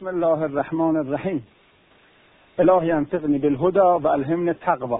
بسم الله الرحمن الرحیم. الهی انطقنی بالهدى و الهمنی التقوی.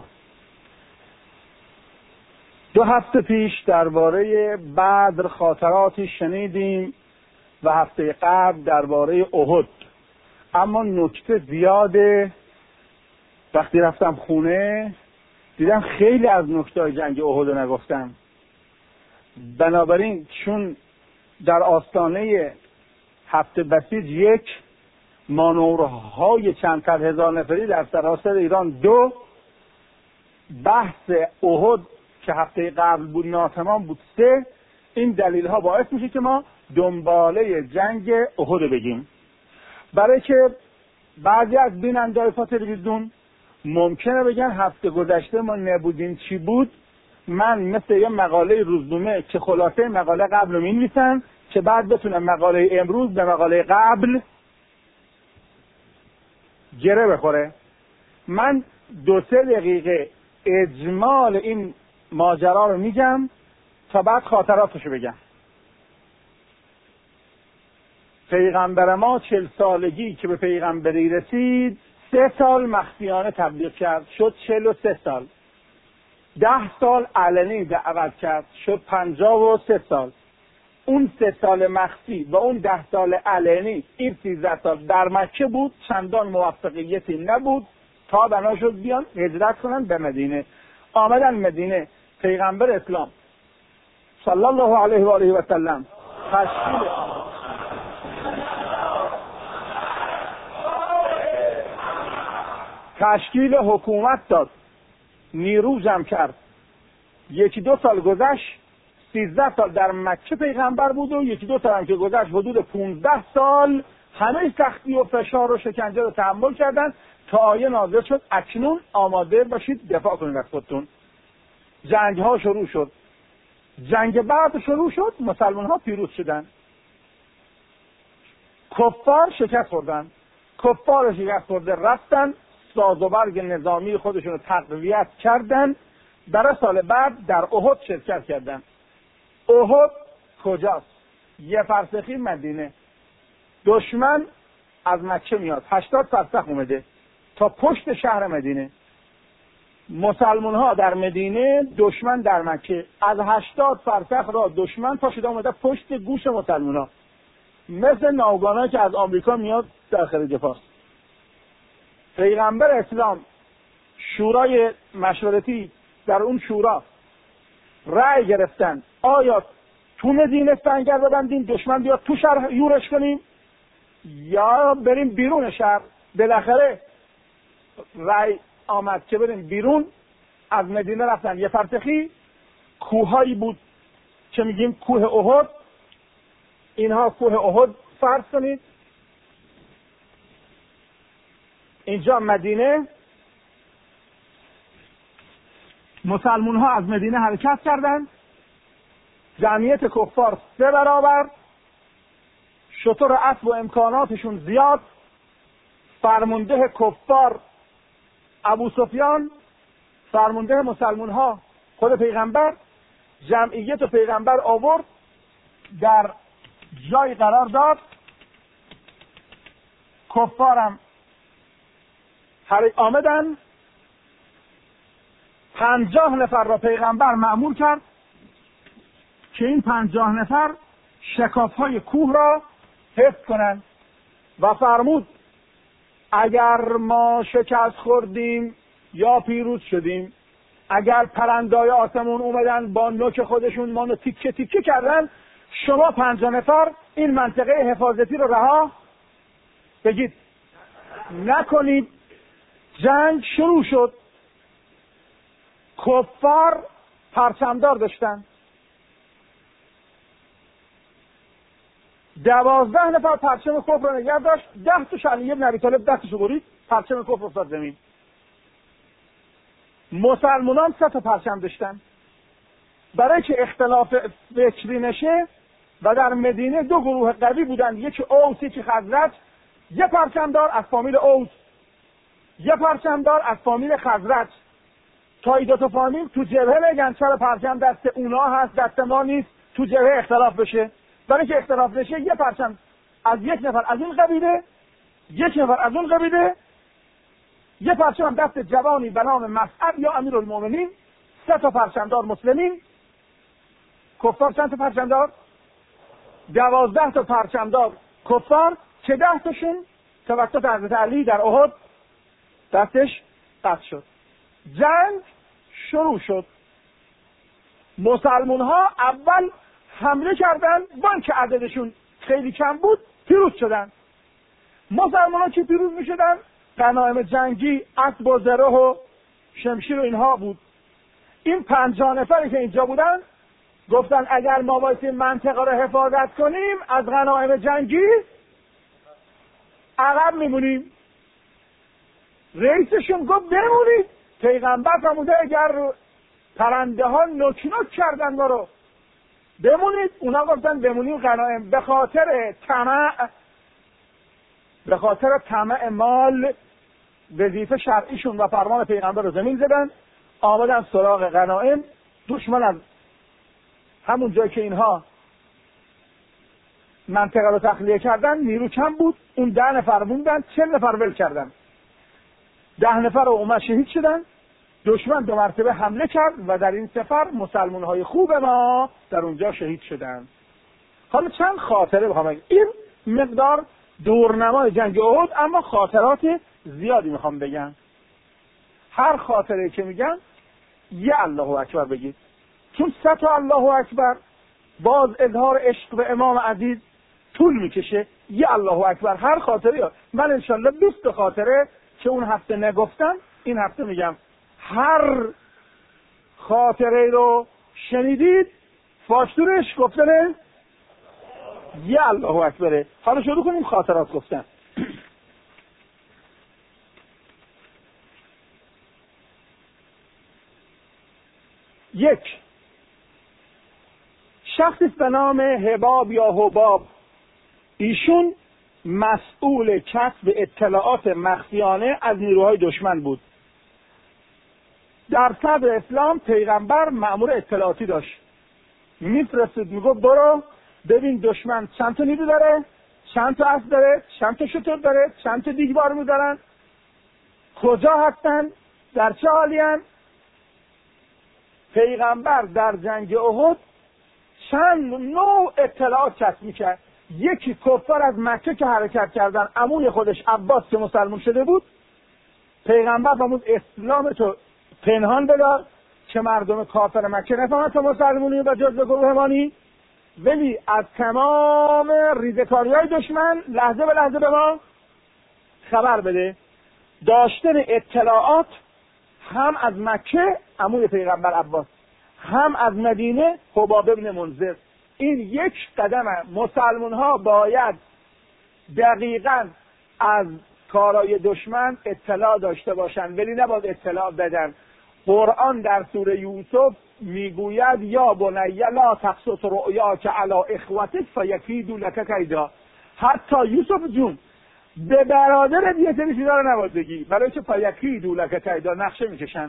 2 هفته پیش درباره بدر خاطراتی شنیدیم و هفته قبل درباره احد. اما نکته زیاده. وقتی رفتم خونه دیدم خیلی از نکته جنگ احد رو نگفتم. بنابراین چون در آستانه هفته بسیج 1 مانورهای چند صد هزار نفری در سراسر ایران 2 بحث احد که هفته قبل بود ناتمام بود 3 این دلیل ها باعث میشه که ما دنباله جنگ احد بگیم. برای که بعضی از بیننده‌های تلویزیون ممکنه بگن هفته گذشته ما نبودیم چی بود. من مثل یه مقاله روزنامه که خلاصه مقاله قبل رو می‌نویسن که بعد بتونم مقاله امروز به مقاله قبل گره بخوره. من 2-3 دقیقه اجمال این ماجرا رو میگم تا بعد خاطراتشو بگم. پیغمبر ما 40 سالگی که به پیغمبری رسید 3 سال مخفیانه تبلیغ کرد، شد 43 سال. 10 سال علنی دعوت کرد، شد 53 سال. اون 3 سال مخفی و اون 10 سال علنی، این 13 سال در مکه بود. چندان موفقیتی نبود تا بنا شد بیان هجرت کنن به مدینه. آمدن مدینه. پیغمبر اسلام صلی الله علیه و آله و سلم تشکیل حکومت داد، نیرو جمع کرد. 1-2 سال گذشت، 13 سال در مکه پیغمبر بود و 1-2 سال هم که گذشت حدود 15 سال همه سختی و فشار و شکنجه رو تحمل کردن تا آیه نازل شد اکنون آماده باشید دفاع کنید از خودتون. جنگ ها شروع شد. جنگ بعد شروع شد، مسلمان ها پیروز شدن. کفار شکست خوردن. کفار شکست خورده رفتن ساز و برگ نظامی خودشون رو تقویت کردن. برای سال بعد در احد شرکت کردن. احد کجاست؟ 1 فرسخی مدینه. دشمن از مکه میاد، 80 فرسخ اومده تا پشت شهر مدینه. مسلمان ها در مدینه، دشمن در مکه. از 80 فرسخ را دشمن تا شده اومده پشت گوش مسلمان ها، مثل ناوگانایی که از آمریکا میاد داخل دفاع. پیغمبر اسلام شورای مشورتی در اون شورا رأی گرفتن آیا تو مدینه سنگر ببندیم دشمن بیاد تو شهر یورش کنیم یا بریم بیرون شهر. بالاخره رأی آمد که بریم بیرون. از مدینه رفتن. 1 فرسخی کوههایی بود که میگیم کوه احد. اینها کوه احد فرض کنید. اینجا مدینه. مسلمان ها از مدینه حرکت کردند. جمعیت کفار 3 برابر. شتر اسب و امکاناتشون زیاد. فرمانده کفار ابو سفیان، فرمانده مسلمان ها خود پیغمبر. جمعیت پیغمبر آورد در جای قرار داد. کفارم آمدن. 50 نفر را پیغمبر مأمور کرد که این 50 نفر شکاف‌های کوه را حفظ کنند و فرمود اگر ما شکست خوردیم یا پیروز شدیم، اگر پرنده‌های آسمون اومدن با نوک خودشون ما رو تیکه تیکه کردن، شما 50 نفر این منطقه حفاظتی رو رها بگید نکنید. جنگ شروع شد. کفار پرچمدار داشتن. 12 نفر پرچم کفر رو نگه داشت. 10 تا علی بن ابی طالب دستشو برید، پرچم کفر افتاد زمین. مسلمانان 3 تا پرچم داشتن. برای که اختلاف فکری نشه و در مدینه 2 گروه قوی بودن، یکی اوس یکی خزرج. 1 پرچمدار از فامیل اوس، 1 پرچمدار از فامیل خزرج. تا این 2 تا فامیل تو جبهه بگن چرا پرچم دست اونا هست دست ما نیست، تو جبهه اختلاف بشه. برای که اختلاف نشه 1 پرچم از 1 نفر از این قبیله یک نفر از اون قبیله، یک پرچم هم دست جوانی به نام مسعد یا امیرالمومنین، 3 تا پرچمدار مسلمین. کفار چند تا پرچمدار؟ 12 تا پرچمدار کفار که 10 تاشون توسط حضرت علی در احد دستش قطع شد. جنگ شروع شد. مسلمون ها اول حمله کردن، با اینکه عددشون خیلی کم بود پیروز شدن. مسلمان ها که پیروز می شدن غنایم جنگی اسب و زره و شمشیر و اینها بود. این 50 نفری که اینجا بودن گفتن اگر ما باید این منطقه رو حفاظت کنیم از غنایم جنگی عقب میمونیم. رئیسشون گفت بمونید. پیغمبر فرموده اگر پرنده ها نوک نوک کردن ما رو بمونید. اونا گفتن بمونیم غنایم. به خاطر طمع مال وظیفه شرعیشون و فرمان پیغمبر رو زمین زدن، آمدن سراغ غنایم. دشمن از همون جایی که اینها منطقه رو تخلیه کردن نیرو کم بود، اون 10 نفر موندن، 40 نفر ول کردن، 10 نفر رو اومد شهید شدن. دشمن 2 مرتبه حمله کرد و در این سفر مسلمان های خوب ما در اونجا شهید شدن. حالا چند خاطره بخوام این مقدار دورنمای جنگ احد، اما خاطرات زیادی میخوام بگم. هر خاطره که میگم یه الله اکبر بگید، چون 3 تا الله اکبر باز اظهار عشق به امام عزیز طول میکشه. یه الله اکبر هر خاطره. من انشالله 20 خاطره که اون هفته نگفتم این هفته میگم. هر خاطره رو شنیدید فاشتورش گفتنه یه الله اکبره. حالا شروع کنیم خاطرات گفتن. یک شخصی به نام حباب یا حباب، ایشون مسئول کسب اطلاعات مخفیانه از نیروهای دشمن بود. در صدر اسلام پیغمبر مأمور اطلاعاتی داشت، میفرستید میگفت برو ببین دشمن چند تا نیرو داره، چند تا اسب داره، چند تا شتر داره، چند تا دیگبار می‌دارن، کجا هستن، در چه حالین. پیغمبر در جنگ احد چند نوع اطلاعات کسب می‌کرد. یکی کفار از مکه که حرکت کردن، عموی خودش عباس که مسلمان شده بود، پیغمبر فرمود اسلام تو پنهان بدار که مردم کافر مکه نفهمن تو مسلمونی و جزء گروه مانی، ولی از تمام ریزکاری‌های دشمن لحظه به لحظه به ما خبر بده. داشتن اطلاعات هم از مکه عموی پیغمبر عباس، هم از مدینه حباب ابن منذر. این یک قدمه. مسلمان ها باید دقیقاً از کارهای دشمن اطلاع داشته باشند، ولی نباید اطلاع بدن. قرآن در سوره یوسف میگوید یا بنی لا تقصص رؤیاک علی اخوتک فیکیدوا لک کیدا. حتی یوسف جون به برادرت یه سری چیزا رو نباید بگی، برای که فیکیدوا لک کیدا نقشه میکشن.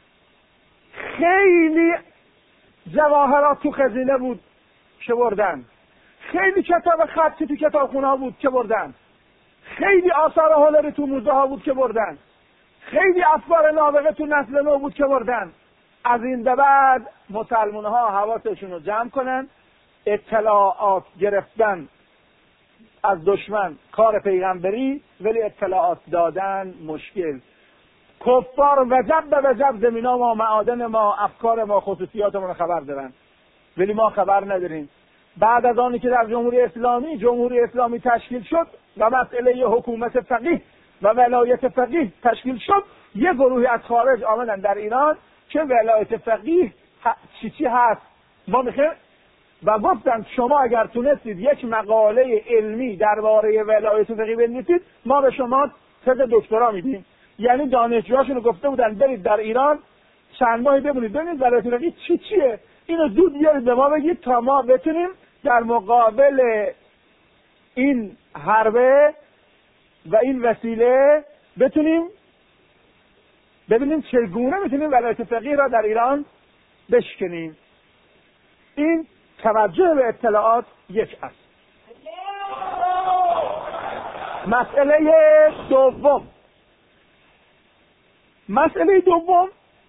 خیلی جواهرات تو خزینه بود که بردن، خیلی کتاب خطی تو کتابخونه ها بود که بردن، خیلی آثار هنری تو موزه ها بود که بردن، خیلی افکار نابغه تو نسل نو بود که بردن. از این به بعد مسلمان ها حواسشون رو جمع کنن. اطلاعات گرفتن از دشمن کار پیغمبری، ولی اطلاعات دادن مشکل. کفار وجب به وجب زمینا ما، معادن ما، افکار ما، خصوصیات ما خبر دارن، ولی ما خبر نداریم. بعد از آنی که در جمهوری اسلامی تشکیل شد و مسئله حکومت فقیه و ولایت فقیه تشکیل شد، یه گروهی از خارج آمدن در ایران که ولایت فقیه چی هست ما میخوایم، و گفتن شما اگر تونستید یک مقاله علمی درباره ولایت فقیه بنویسید ما به شما تز دکترا میدیم. یعنی دانشجوهاشون رو گفته بودن برید در ایران چند ماهی بمونید ببینید ولایت فقیه چیه، اینو زود بیارید به ما بگید تا ما بتونیم در مقابل این حربه و این وسیله بتونیم ببینیم چگونه میتونیم ولایت فقیه را در ایران بشکنیم. این توجه به اطلاعات یک است. مسئله دوم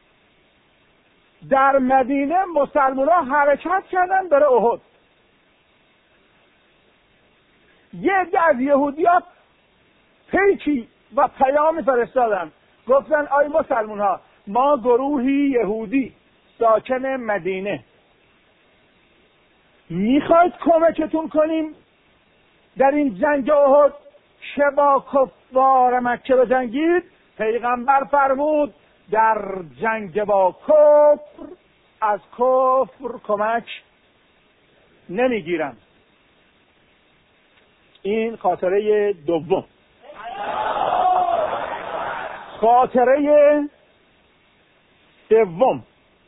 در مدینه مسلمان‌ها حرکت کردن برای احد. یه عده از یهودی‌ها پیکی و پیامی فرستادن، گفتن آی مسلمان‌ها، ما گروهی یهودی ساکن مدینه میخواید کمکتون کنیم در این جنگ احد که با کفار مکه بجنگید؟ پیغمبر فرمود در جنگ با کفر از کفر کمک نمیگیرم. این خاطره دوم. خاطره سوم،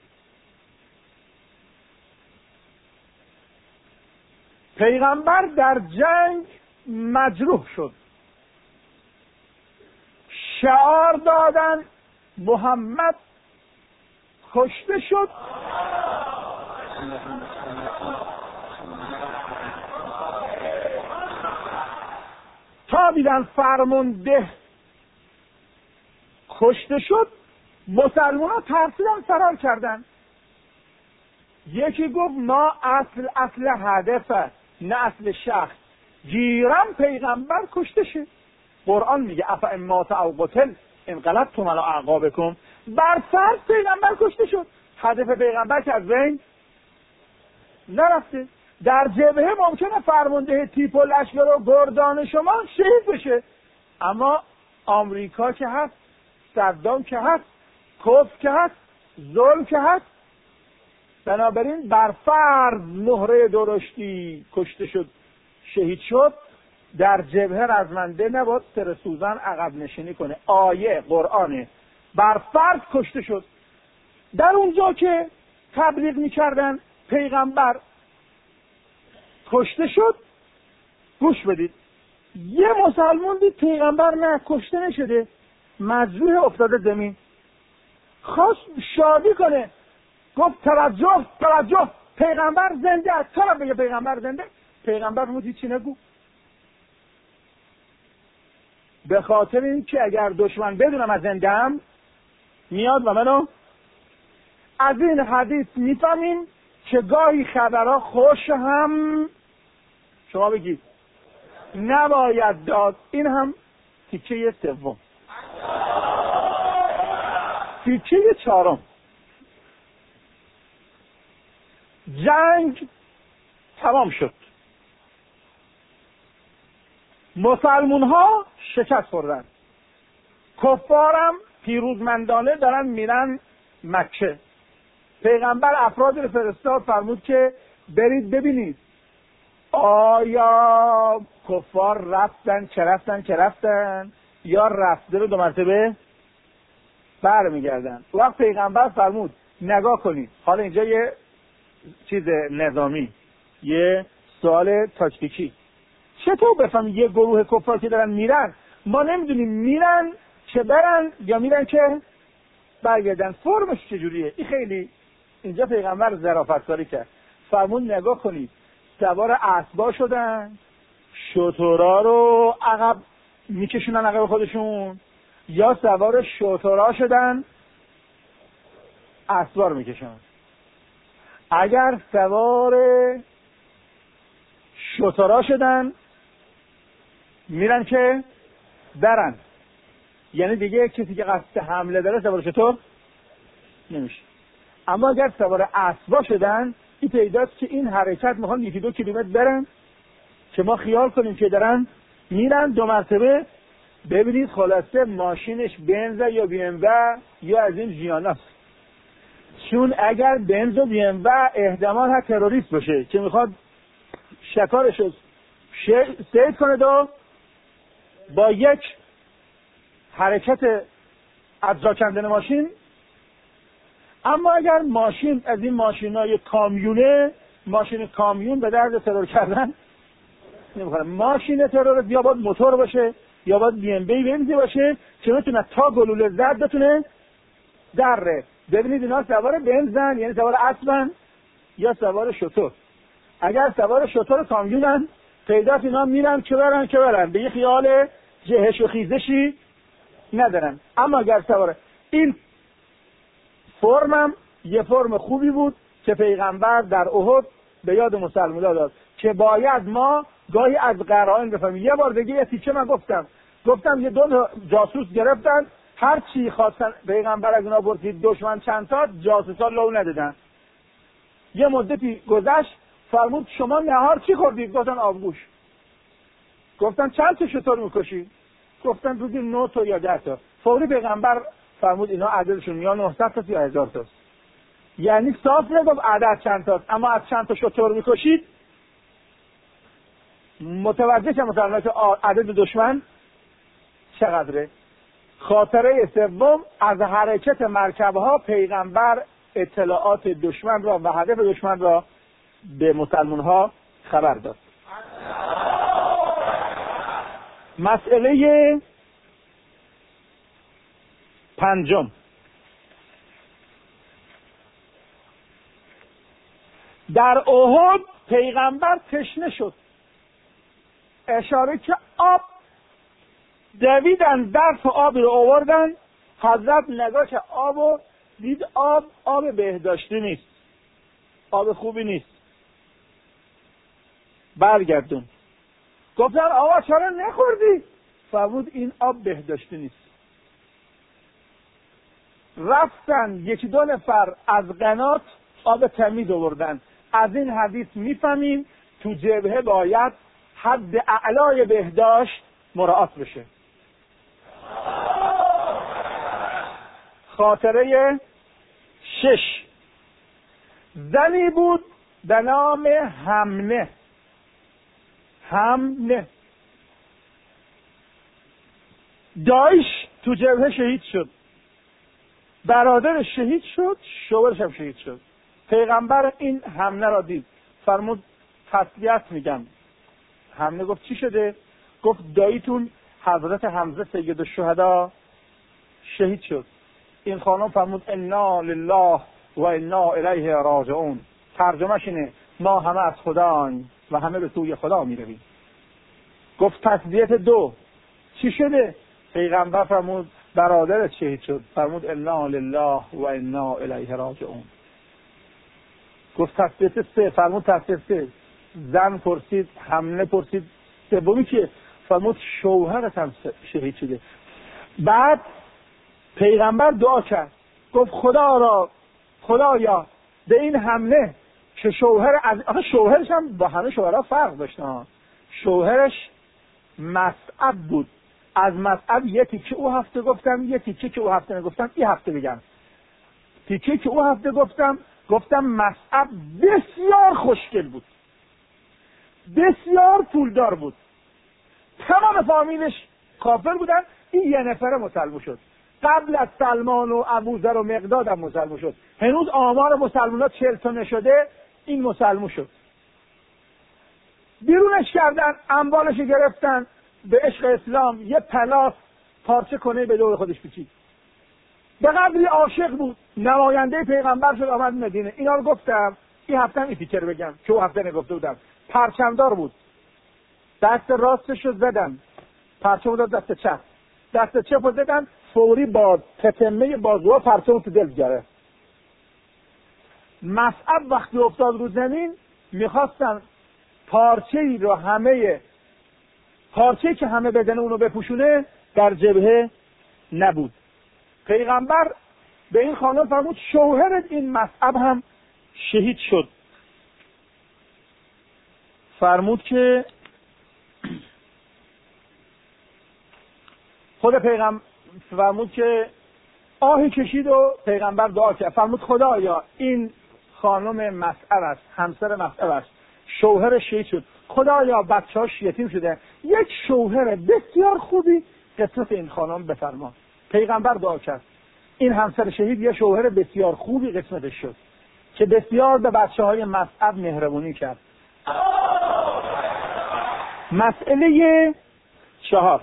پیغمبر در جنگ مجروح شد. شعار دادن محمد کشته شد. تا دیدن فرمانده کشته شد، مسلمان ها ترسیدن فرار کردن. یکی گفت ما اصل هدف نه اصل شخص، گیرم پیغمبر کشته شد. قرآن میگه افا مات او قتل انقلبتم علی اعقابکم. بر فرض پیغمبر کشته شد، هدف پیغمبر که از بین نرفته. در جبهه ممکنه فرمانده تیپ و لشکر و گردان شما شهید بشه، اما آمریکا که هست، صدام که هست، کفر که هست، ظلم که هست. بنابراین بر فرض مهره درشتی کشته شد، شهید شد، در جبهه رزمنده نباید سر سوزن عقب نشینی کنه. آیه قرآنه. بر فرض کشته شد. در اونجا که تبلیغ میکردن پیغمبر کشته شد، گوش بدید، یه مسلمان دید پیغمبر نه کشته نشده، مجروح افتاده زمین، خواست شادی کنه، گفت توجه پیغمبر زنده است. طرف بگه پیغمبر زنده، پیغمبر بود هیچی نگو. به خاطر این که اگر دشمن بدونم از زنده‌ام میاد و منو. از این حدیث میفهمیم که گاهی خبرها خوش هم شما بگید نباید داد. این هم تیکه سوم. تیکه چهارم، جنگ تمام شد، مسلمون ها شکست خوردن، کفارم پیروزمندانه دارن میرن مکه. پیغمبر افرادی رو فرستاد، فرمود که برید ببینید آیا کفار رفتن که رفتن یا رفته رو 2 مرتبه برمیگردن. وقت پیغمبر فرمود نگاه کنید. حالا اینجا یه چیز نظامی، یه سوال تاکتیکی، چطور بفهم یه گروه کفار که دارن میرن، ما نمیدونیم میرن که برن یا میرن که برگردن، فرمش چجوریه؟ این خیلی اینجا پیغمبر ظرافت‌کاری کرد. فرمود نگاه کنید، سوار اسبا شدن، شترا رو عقب میکشونن عقب خودشون، یا سوار شترا شدن اسبا رو میکشونن. اگر سوار شترا شدن میرن که برن، یعنی دیگه کسی که قصد حمله داره سوار شتر نمیشه. اما اگر سوار اسبا شدن، این پیداست که این حرکت میخوان 1-2 کیلومتر برن که ما خیال کنیم که دارن میرن 2 مرتبه. ببینید خلاصه ماشینش بنز یا بی ام و یا از این ژیاناست، چون اگر بنز و بی ام و احتمال هست تروریست باشه که میخواد شکارش رو سید کنه و با یک حرکت از جا کندن ماشین. اما اگر ماشین از این ماشینای کامیونه، ماشین کامیون به درد ترور کردن نمیخوره. ماشین ترور یا باید موتور باشه یا باید بی ام بی بنزی باشه که بتونه تا گلوله زد بتونه دره. ببینید اینا سوار بنزن، یعنی سوار اسبن یا سوار شتر. اگر سوار شتر کامیونن پیداست اینا میرن که برن به یه خیال جهش و خیزشی ندارن. اما اگر سواره این فرمم یه فرم خوبی بود که پیغمبر در احد به یاد مسلمونا داد که باید ما گاهی از قرائن بفهمیم. یه بار دیگه یه تیکه من گفتم یه دو جاسوس گرفتن، هر چی خواستن پیغمبر از اونا پرسید، دشمن چند تا، جاسوسا لو ندادن. یه مدتی گذشت، فرمود شما نهار چی خوردید؟ گفتن آبگوش. گفتن چند تا شتر میکشی؟ گفتن روزی 9 تا یا 10 تا. فوری پیغمبر فرمود اینا عددشون یا 900 تا یا 1000 تا. یعنی صاف نگفت عدد چند تاست، اما از چند تا شتر میکشید متوجه شدن مثلا که عدد دشمن چقدره. خاطره سوم، از حرکت مرکبها پیغمبر اطلاعات دشمن را و هدف دشمن را به مسلمان‌ها خبر داد. مسئله پنجم، در احد پیغمبر تشنه شد، اشاره که آب دویدن، درف آب رو آوردن، حضرت نگاه که آب دید، آب بهداشتی نیست، آب خوبی نیست، برگردون. گفتن آقا چرا نخوردی؟ فرمود این آب بهداشتی نیست. رفتن 1-2 نفر از قنات آب تمیز آوردن. از این حدیث میفهمیم تو جبهه باید حد اعلای بهداشت مراعات بشه. خاطره 6، زنی بود به نام همنه. دایش تو جبهه شهید شد، برادرش شهید شد، شوهرش هم شهید شد. پیغمبر این همنه را دید، فرمود تسلیت میگم. همنه گفت چی شده؟ گفت داییتون حضرت حمزه سید الشهدا شهید شد. این خانم فرمود انا لله و انا الیه راجعون. ترجمهش اینه ما همه از خداییم و همه به سوی خدا میرویم. گفت تسلیت 2 چی شده؟ پیغمبر فرمود برادرت شهید شد. فرمود انا لله و انا الیه راجعون. گفت تسلیت 3. فرمود تسلیت 3. زن پرسید، همنه پرسید سومی که؟ فرمود شوهرت هم شهید شده. بعد پیغمبر دعا کرد، گفت خدایا به این همنه که شوهرش هم با همه شوهرها فرق داشت. شوهرش مصعب بود. از مصعب یه تیکه او هفته گفتم، یه تیکه که او هفته نگفتم، این هفته بگم. تیکه که او هفته گفتم مصعب بسیار خوشگل بود، بسیار پولدار بود، تمام فامیلش کافر بودن، این یه نفره مسلمان شد. قبل از سلمان و ابوذر و مقداد هم مسلمان شد. هنوز آمار مسلمان‌ها 40 تا نشده، این مسلمان شد. بیرونش کردن، اموالش گرفتن، به عشق اسلام یه پلاس پارچه کنه به دور خودش پیچید. به قدری عاشق بود، نماینده پیغمبر شد، آمد مدینه. اینا رو گفتم، این هفته هم این فکر بگم که او هفته نگفته بودم. پرچمدار بود، دست راستش رو زدن، پرچم داد دست چپ، دست چپ رو زدن، فوری با تتمه بازوها پرچم تو دل گرفت. مصعب وقتی افتاد رو زمین، میخواستن پارچه‌ای که همه بدن اونو بپوشونه، در جبهه نبود. پیغمبر به این خانم فرمود شوهرت این مصعب هم شهید شد. فرمود که خود پیغمبر فرمود که آهی کشید و پیغمبر دعا کرد. فرمود خدایا این خانم مصعب است، همسر مصعب است، شوهر شهید شد. خدایا بچه‌هاش یتیم شده، یک شوهر بسیار خوبی قسمت این خانم بفرما. پیغمبر دعا کرد، این همسر شهید یه شوهر بسیار خوبی قسمتش شد که بسیار به بچه‌های مصعب مهربونی کرد. مسئله 4،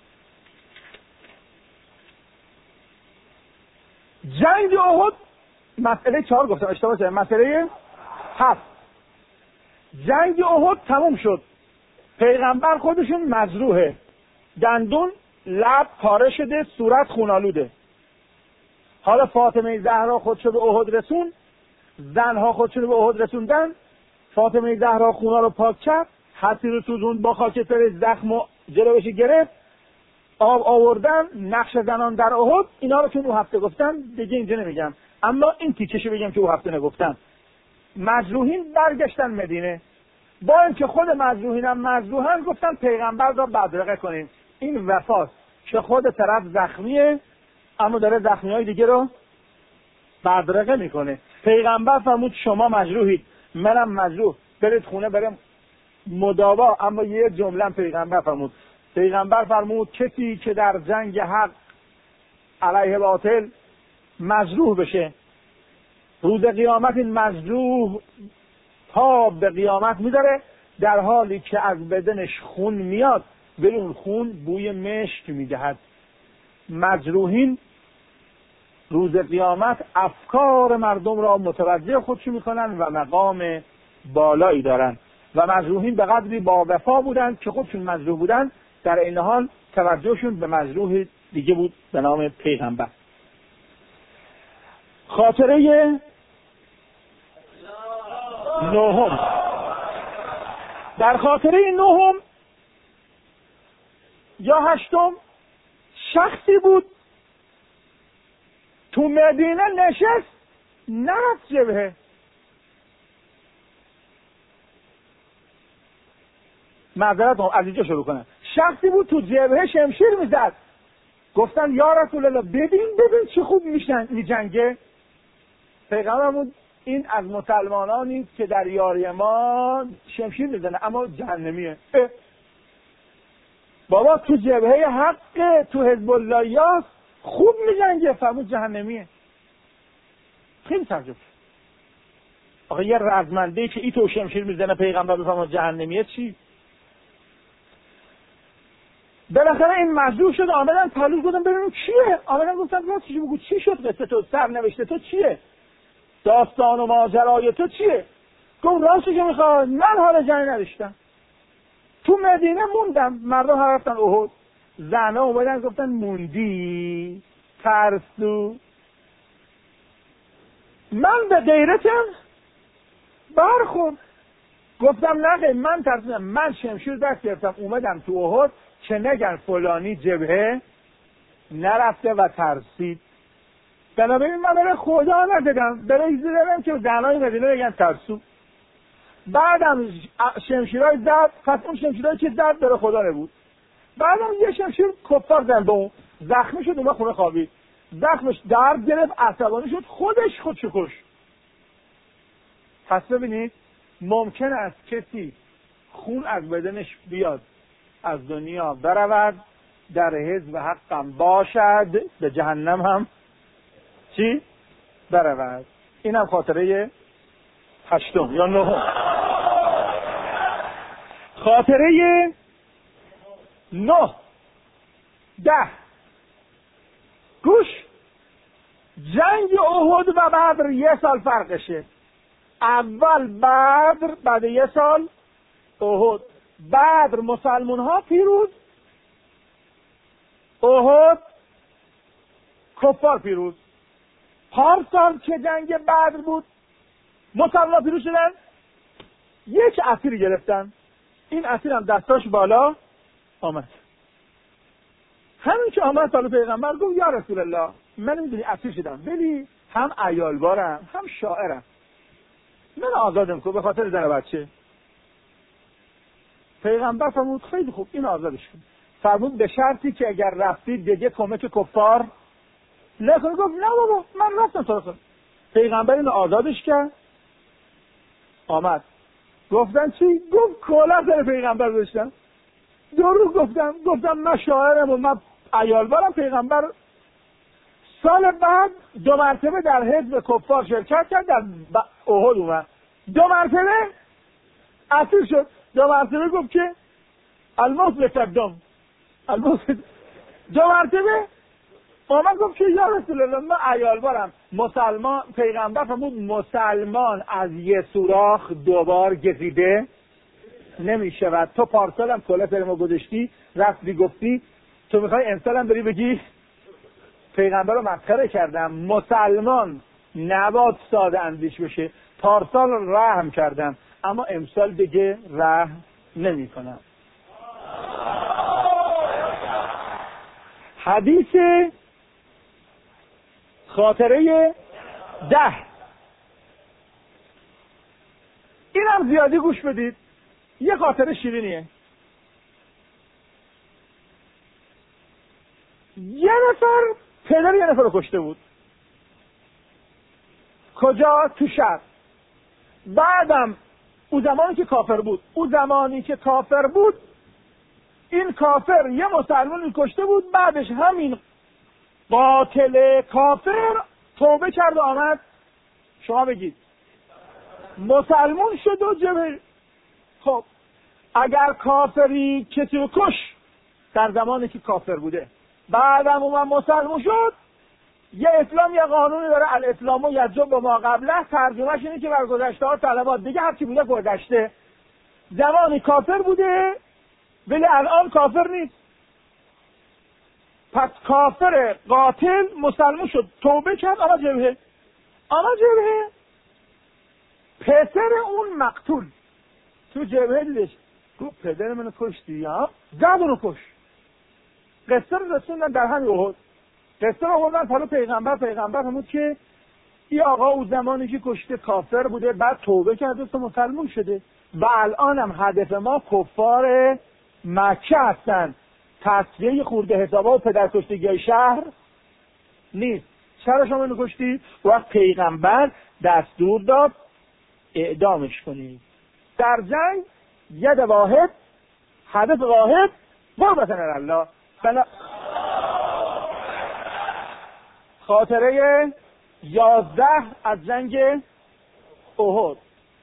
جنگ احد مسئله 4 گفتم اشتباه کردم، مسئله 7. جنگ احد تموم شد، پیغمبر خودشون مجروحه، دندون لب پاره شده، صورت خونالوده. حالا فاطمه زهرا خودشو به احد رسون، زنها خودشون به احد رسوندن. فاطمه زهرا خونا رو پاک کرد، حسی رو سوزوند، با خاک سر زخم و جلوش گرفت، آب آوردن، نقش زنان در احد. اینا رو که اون هفته گفتن دیگه اینجا نمیگم، اما این تیکشو بگم که اون هفته نگفتن. مجروحین برگشتن مدینه، با اینکه خود مجروحین هم مجروحن، گفتن پیغمبر را بدرقه کنیم. این وفاست که خود طرف زخمیه اما داره زخمیای دیگه رو بدرقه میکنه. پیغمبر فرمود شما مجروحید، منم مجروح، برید خونه بریم مداوا. اما یه جمله پیغمبر فرمود کسی که در جنگ حق علیه باطل مجروح بشه، روز قیامت این مجروح پا به قیامت میذاره، در حالی که از بدنش خون میاد، ولی اون خون بوی مشک میدهد. مجروحین روز قیامت افکار مردم را متوجه خودشون میکنن و مقام بالایی دارن. و مجروحین به قدری با وفا بودن که خودشون مجروح بودن، در این حال توجهشون به مجروح دیگه بود به نام پیغمبر. خاطره 9. در خاطره 9 یا 8 شخصی بود تو مدینه نشست، نرفت جبهه. معذرت از اینجا شروع کنم. شخصی بود تو جبهه شمشیر میزد. گفتن یا رسول الله ببین چه خوب میجنگه. پیغمبر این از مسلمانانی که در یاری ما شمشیر میزنه اما جهنمیه. بابا تو جبهه حق، تو حزب الله خوب میجنگه، فرمود جهنمیه. خیلی تعجب. آقا یه رزمنده که تو شمشیر میزنه پیغمبر بفرمود جهنمیه چی؟ بالاخره این مجروح شد، آمدن تحلیل کردن ببینیم چیه. آمدن گفتن راستش بگو چی شد، قصه تو سرنوشت تو چیه، داستان و ماجرای تو چیه؟ گفت راستش میخواد، من حال جنگ نداشتم، تو مدینه موندم، مردم ها رفتن احد، زنها اومدن گفتن موندی ترسو. من به غیرتم برخورد، گفتم نه من ترسیدم، من شمشیر دست گرفتم اومدم تو احد که نگن فلانی جبهه نرفته و ترسید. بنابراین من برای خدا ندادم، برای زیرم که زنهای مدینه بگن ترسو. بعدم شمشیرهای زد، پس اون شمشیرهای که زد برای خدا نبود. بعدم یه شمشیر کفار زن به اون، زخمی شد، اون خونه خوابید، زخمش درد گرفت، عصبانی شد، خودشو کش. پس ببینید ممکن است کسی خون از بدنش بیاد، از دنیا برود، در حزب حقم باشد، به جهنم هم چی؟ برود. این هم خاطره 8 یا 9. خاطره 9 10. گوش، جنگ احد و بدر 1 سال فرقشه. اول بدر، بعد 1 سال احد. بدر مسلمان ها پیروز، احد کفار پیروز. پارسال که جنگ بدر بود مسلمان پیروز شدن، یک اسیر گرفتن، این اسیر هم دستاش بالا آمد. همین که آمد سال پیغمبر گفت یا رسول الله من میدونی اسیر شدم، ولی هم عیالوارم هم شاعرم، من آزادم کن به خاطر زن و بچه. پیغمبر فرمود خیلی خوب این آزادش کن، فرمود به شرطی که اگر رفتید دیگه کمک کفار نکنه. گفت نه بابا من رفتم تو رفتم. پیغمبر اینو آزادش کرد، آمد. گفتن چی؟ گفت کلاه سر پیغمبر داشتم، دروغ گفتم من شاعرم و من عیالوارم. پیغمبر سال بعد 2 مرتبه در حزب کفار شرکت کرد، در احد اومد، 2 مرتبه اسیر شد، 2 مرتبه گفت که الموت لقدام، الموت 2 مرتبه آمد گفت که یا رسول الله من عیالوارم، مسلمان پیغمبر فرمود مسلمان از یه سوراخ دوبار گزیده نمی شود. تو پارسال هم کلا فرمو گذاشتی رفتی گفتی تو میخوای امسال هم بری بگی پیغمبر رو مسخره کردم. مسلمان نباید ساده اندیش بشه. پارسال رحم کردم اما امسال دیگه رحم نمی کنم. حدیث خاطره 10 این هم زیادی گوش بدید. یه خاطره شیرینیه. یه نفر پدر یه نفر رو کشته بود. کجا؟ تو شهر. بعدم او زمانی که کافر بود این کافر یه مسلمان کشته بود. بعدش همین قاتل کافر توبه کرد و آمد شما بگید مسلمان شد و جبه. خب اگر کافری کسی رو کش در زمانی که کافر بوده بعدم اومد مسلمان شد، یه اسلام یه قانونی داره الاسلام و یجب به ما قبله. ترجمهش اینه که بر گذشته ها طلبات دیگه هرچی بوده گذشته. زمانی کافر بوده ولی الان کافر نیست. پس کافر قاتل مسلمان شد توبه کرد آمد جبهه. پسر اون مقتول تو جبهه دیدش گفت پدر منو کشتی یا زد اونو کش. قصه رو رسوندن در همین احد. قصه رو آوردن پلو پیغمبر فرمود که این آقا او زمانی که کشته کافر بوده بعد توبه کرده و مسلمان شده و الان هم هدف ما کفار مکه هستن. تصفیه خورده حسابا و پدرکشتگی شهر نیست. چرا شما اینو کشتی؟ وقت پیغمبر دستور داد اعدامش کنید. در جنگ ید واحد هدف واحد قربتن الله. خاطره 11 از جنگ احد.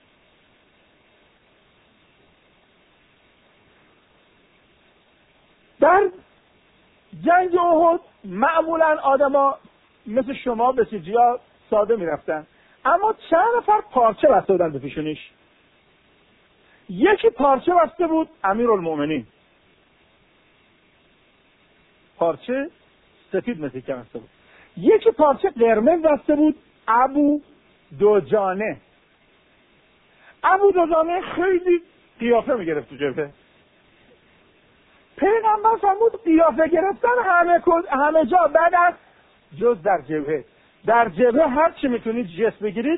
در جنگ احد معمولا آدما مثل شما بسیجیا ساده میرفتن اما چند نفر پارچه بسته بودن به پیشونیش. یکی پارچه بسته بود امیرالمومنین، پارچه سفید مثل که بسته بود. یکی پارچه قرمز بسته بود ابو دجانه. ابو دجانه خیلی قیافه میگرفت تو جبهه. پیغمبر فرمود قیافه گرفتن همه جا بد است جز در جبهه. در جبهه هر چی میتونید جست بگیرید.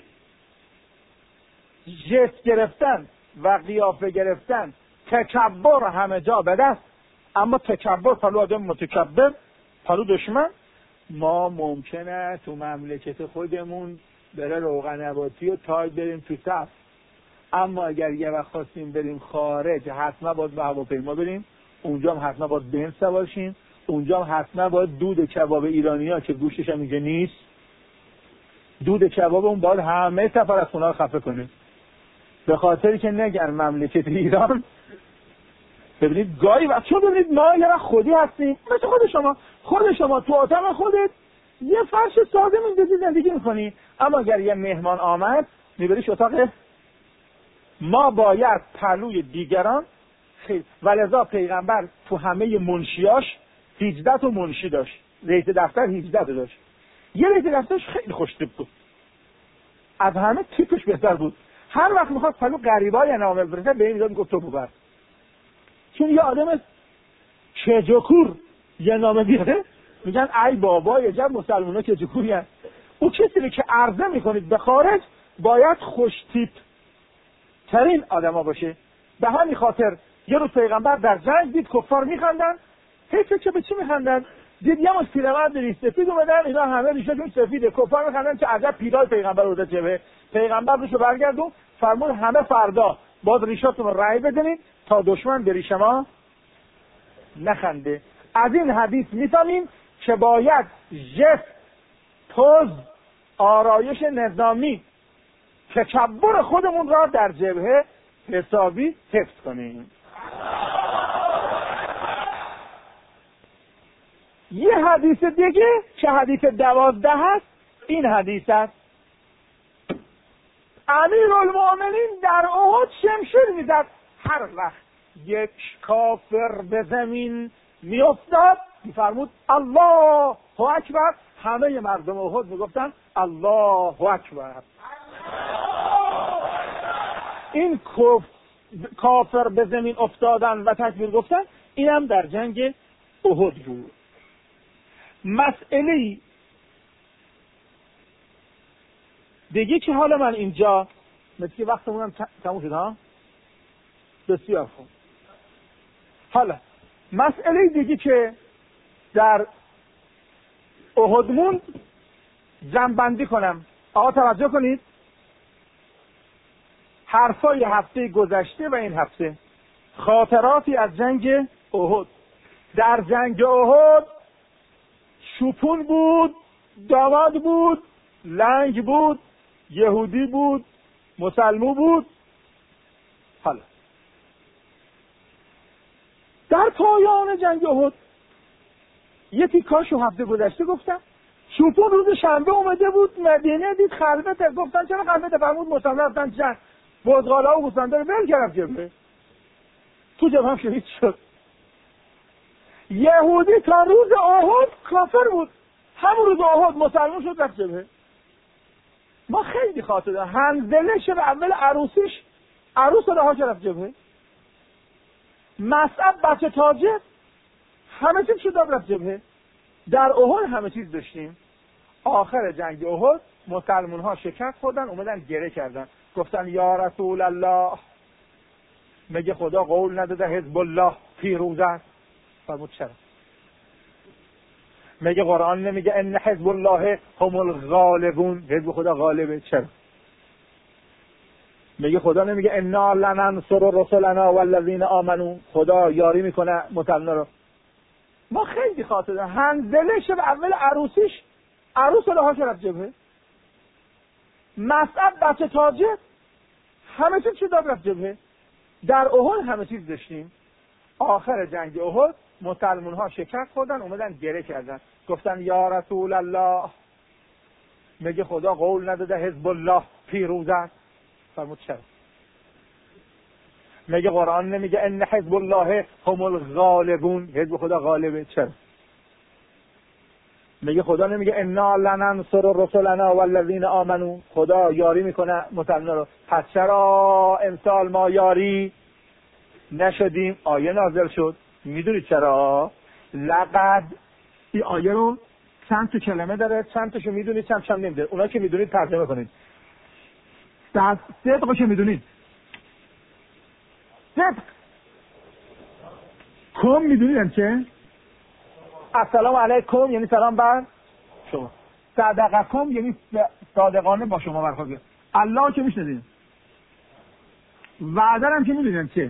جست گرفتن و قیافه گرفتن تکبر همه جا بد است اما تکبر پلو آدم متکبر پلو دشمن. ما ممکنه تو مملکت خودمون بره روغن نباتی و تای بریم تو صف، اما اگر یه وقت خواستیم بریم خارج حتما باید به هواپیما بریم، اونجا هم حتما باید بنز سوار شیم، اونجا هم حتما باید دود کباب ایرانی‌ها که گوشتش هم اینجا نیست، دود کباب اون باید همه سفر از خونه خفه کنیم به خاطری که نگن مملکت ایران. ببینید گاهی وقت چون ببینید ما یه وقت خودی هستیم مثل خود شما تو اتاق خودت یه فرش ساده میندازی زندگی میکنی، اما اگر یه مهمان آمد میبریش اتاق. ما باید پلوی دیگران ولذا پیغمبر تو همه منشیاش 18 تا منشی داشت. رئیس دفتر 18 تا داشت. یه رئیس دفترش خیلی خوش تیپ بود، از همه تیپش بهتر بود. هر وقت میخواست پلو غریبا یا نامه بفرسته به این میداد میگفت تو ببر. چون یه آدم کجکور یه نامه بیاره میگن ای بابا یه جب مسلمونا کجکوری هست. او کسی که عرضه میکنید به خارج باید خوش تیپ ترین آدما باشه. به همین خاطر یه روز پیغمبر در جنگ دید کفار میخندن. حیفه که به چی میخندن؟ دید یه مش پیرمرد ریش سفید اومدن، اینا همه ریششون سفیده. کفار میخندن که عجب پیرای پیغمبر رو جبه. پیغمبر روشو برگردون فرمود همه فردا باید ریشاتون رو رأی بدونید تا دشمن به ریش ما نخنده. از این حدیث میفهمیم که باید جست، پوز، آرایش نظامی، تکبر خودمون را در جبهه حسابی حفظ کنیم. یه حدیث دیگه که حدیث 12 هست این حدیث است. امیرالمؤمنین در احد شمشیر میزد. هر وقت یک کافر به زمین میافتاد میفرمود الله اکبر، همه مردم احد میگفتن الله اکبر. این کافر به زمین افتادن و تکبیر گفتن اینم در جنگ احد بود. مسئله دیگه که حالا من اینجا مثل که وقتمونم تموم شد ها، بسیار خوب. حالا مسئله دیگه که در احد موند جمع‌بندی کنم. آقا توجه کنید، حرفای هفته گذشته و این هفته، خاطراتی از جنگ احد. در جنگ احد شپون بود، داماد بود، لنگ بود، یهودی بود، مسلمو بود. حالا در پایان جنگ احد یه تیکاشو هفته گذشته گفتم، شپون روز شنبه اومده بود مدینه، دید خلوته. گفتن چرا خلوته؟ فرمود مسلمان رفتن جنگ، بزغالا و گوسفندا رو ول کردن جبهه. تو جبهه هم شهید شد. یهودی تا روز احد کافر بود، همون روز احد مسلمان شد رفت جبهه. ما خیلی خاطر دارم حنظله شب اول عروسیش عروس رها کرد رفت جبهه. مصعب بچه تاجر همه چیز شد رفت جبهه. در احد همه چیز داشتیم. آخر جنگ احد مسلمان ها شکست خوردن، اومدن گره کردن، گفتن یا رسول الله، مگه خدا قول نداده حزب الله پیروز است؟ فرمود چرا؟ مگه قرآن نمیگه ان حزب الله هم الغالبون، حزب خدا غالبه؟ چرا؟ مگه خدا نمیگه انا لننصر رسلنا والذین آمنوا، خدا یاری میکنه مسلمان رو؟ ما خیلی خاطر دارم حنظله شب اول عروسیش عروس رها کرد جبهه. مصعب بچه تاجر همه چیز شد رفت جبهه. در احد همه چیز داشتیم. آخر جنگ احد مسلمان ها شکست خوردن، اومدن گره کردن، گفتن یا رسول الله، مگه خدا قول نداده حزب الله پیروز است؟ فرمود چرا؟ مگه قرآن نمیگه ان حزب الله هم الغالبون، حزب خدا غالبه؟ چرا؟ مگه خدا نمیگه انا لننصر رسلنا والذین آمنوا، خدا یاری میکنه مسلمان رو؟ پس چرا امسال ما یاری نشدیم؟ آیه نازل شد. میدونید چرا؟ لقد، این آیه رو چند تا کلمه داره، چند تاشو میدونید، چند نمیدونید. اونا که میدونید ترجمه کنید. صدق که میدونید، صدق کم میدونید چه؟ السلام علیکم یعنی سلام بر شما. صدقکم یعنی صادقانه با شما برخورد. الله که میشنیدین. وعده هم که میدونید چه؟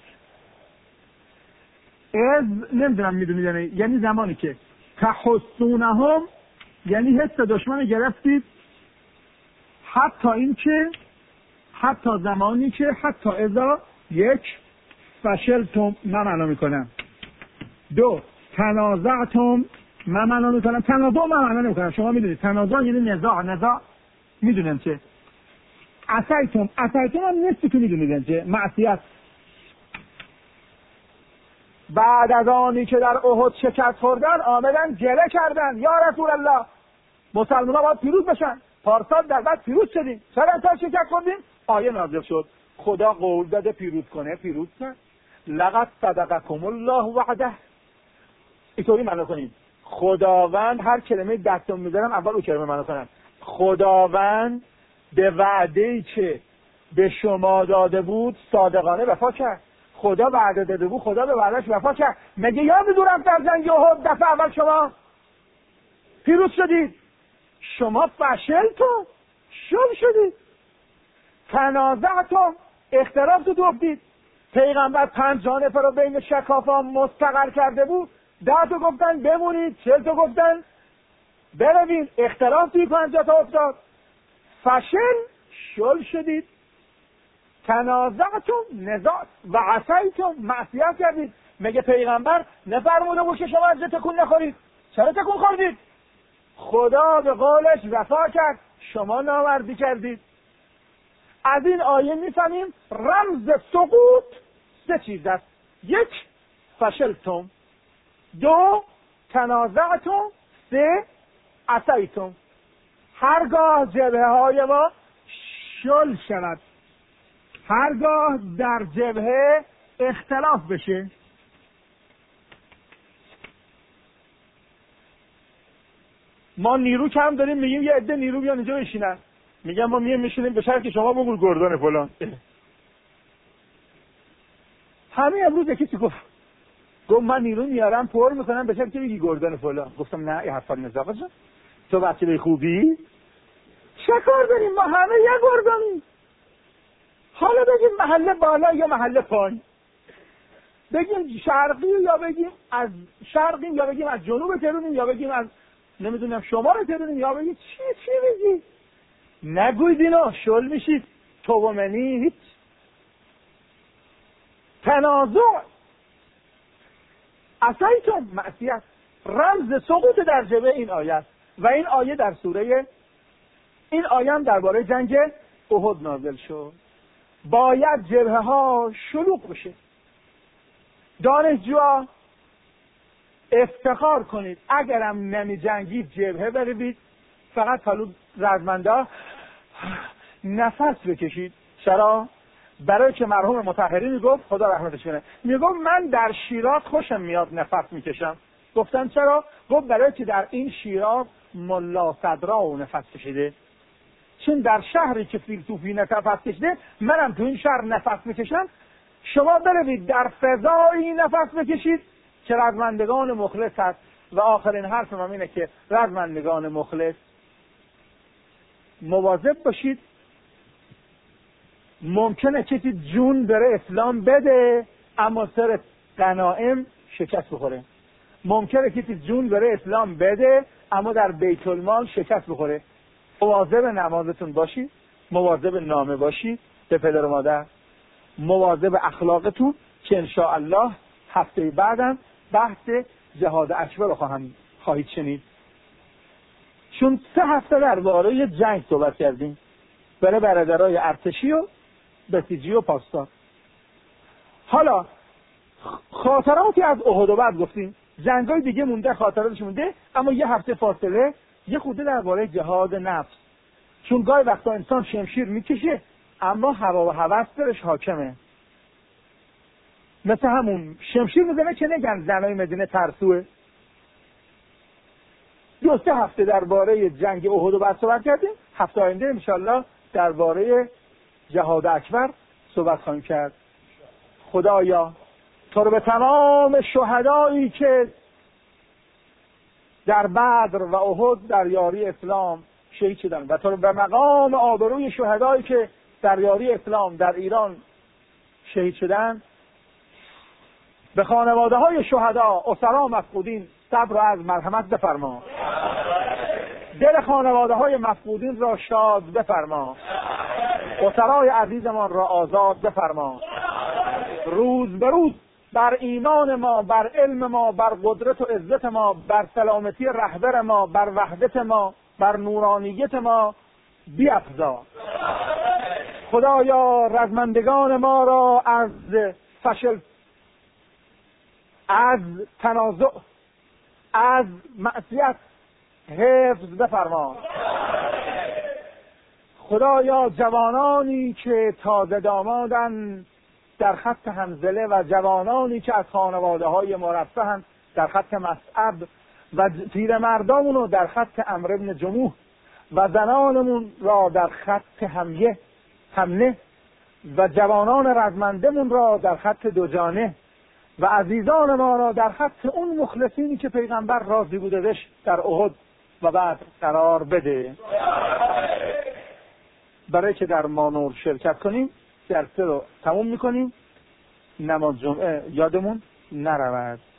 از نمیدونم میدونید یعنی زمانی که تحسونهم، یعنی حس دشمن گرفتید، حتی زمانی که حتی اذا یک فشلتم من معنا میکنم، دو تنازعتم من معنا میکنم، تنازع من معنا نمیکنم، شما میدونید تنازع یعنی نزاع میدونم چه. عصیتم هم نصفی که میدونید چه؟ معصیت. بعد از آنی که در احد شکست خوردن آمدن گله کردن یا رسول الله، مسلمان ها باید پیروز بشن، پارسال در بعد پیروز شدیم، چرا انتها شکست خوردیم؟ آیه نازل شد خدا قول داده پیروز کنه، پیروز کرد. لقد صدقکم الله وعده. اینطوری معنا کنید خداوند، هر کلمه دستم میذارم اول اون کلمه معنا کنم، خداوند به وعده‌ای که به شما داده بود صادقانه وفا کرد. خدا وعده داده بود، خدا به وعدهش وفا کرد. مگه یادتون رفت در جنگ احد دفعه اول شما پیروز شدید؟ شما فشلتون، شل شدید، تنازعتون، اختلافتون افتید. پیغمبر 50 نفر رو بین شکافان مستقر کرده بود، 10 تا گفتن بمونید، 40 تا گفتن بروید. اختلاف توی 50 تا افتاد، فشل، شل شدید، تنازعتون، نزاع، و عصیتون، معصیت کردید. مگه پیغمبر نفرموده بود که شما از تکون نخورید؟ چرا تکون خوردید؟ خدا به قولش وفا کرد، شما نامردی کردید. از این آیه میفهمیم رمز سقوط 3 چیز است. 1 فشلتم، 2 تنازعتم، 3 عصیتم. هرگاه جبهه های ما شل شود، هرگاه در جبهه اختلاف بشه، ما نیرو کم داریم، میگیم یه عده نیرو بیان اینجا بشینن، میگم ما میشینیم به شرط که شما بگو گردان فلان. همین امروز کسی گفت من نیرو میارم پر میکنم به شرط که بگی گردان فلان. گفتم نه، این حرفا نزاقشه، تو بچه به خوبی چه کار داریم؟ ما همه یه گردانیم. حالا بگیم محله بالا یا محله پایین، بگیم شرقی یا بگیم از شرقیم یا بگیم از جنوب تهرونیم یا بگیم از نمیدونم شمال تهرونیم یا بگیم چی بگی؟ نگوید اینو، شل میشید. تو و منی هیچ تنازع. عصیتم، معصیت. رمز سقوط در جبهه این آیه است و این آیه در سوره، این آیه هم درباره جنگ احد نازل شد. باید جبهه ها شلوغ بشه. دانشجوها افتخار کنید اگرم نمی جنگید جبهه بروید، فقط حالا رزمنده نفس بکشید. چرا؟ برای که مرحوم مطهری میگفت خدا رحمتش کنه، میگفت من در شیراز خوشم میاد نفس میکشم. گفتن چرا؟ گفت برای که در این شیراز ملا صدرا نفس کشیده، چون در شهری که فیلسوفی نفس کشیده منم تو این شهر نفس میکشم. شما بروید در فضایی نفس بکشید که رزمندگان مخلص هست. و آخرین حرف من اینه که رزمندگان مخلص مواظب باشید. ممکنه کسی جون بره اسلام بده اما سر غنایم شکست بخوره. ممکنه کسی جون بره اسلام بده اما در بیت المال شکست بخوره. مواظب نمازتون باشید، مواظب نامه باشید به پدر و مادر، مواظب اخلاقتون که انشاءالله هفته بعدم بحث جهاد اکبر رو خواهید شنید. چون 3 هفته درباره جنگ صحبت کردیم برای برادرای ارتشی و بسیجی و پاسدار. حالا خاطراتی از احد و بعد گفتیم، جنگای دیگه مونده، خاطراتش مونده، اما یه هفته فاصله یه خورده درباره جهاد نفس. چون گاهی وقتا انسان شمشیر میکشه اما هوا و هوس درش حاکمه. مثل همون شمشیر میزنه که نگن زنای مدینه ترسوه. 2-3 هفته درباره جنگ احد و بعد صحبت کردیم. هفته آینده انشالله درباره جهاد اکبر صحبت خواهیم کرد. خدایا تو رو به تمام شهدایی که در بدر و احد در یاری اسلام شهید شدن و تو رو به مقام آبروی شهدایی که در یاری اسلام در ایران شهید شدن، به خانواده های شهدا اسرا مفقودین صبر و از مرحمت بفرما. دل خانواده های مفقودین را شاد بفرما. اسرای عزیزمان را آزاد بفرما. روز به روز بر ایمان ما، بر علم ما، بر قدرت و عزت ما، بر سلامتی رهبر ما، بر وحدت ما، بر نورانیت ما بیفزا. خدایا رزمندگان ما را از فشل، از تنازع، از معصیت حفظ بفرما. خدایا جوانانی که تازه دامادن در خط حنظله و جوانانی که از خانواده های مرفه‌اند در خط مصعب و پیرمردامون رو در خط عمرو بن جموح و زنانمون را در خط حمله و جوانان رزمندمون را در خط دوجانه و عزیزان ما را در خط اون مخلصینی که پیغمبر راضی بودهش در احد و بعد قرار بده. برای که در مانور شرکت کنیم درس رو تموم میکنیم. نماز جمعه یادمون نرود.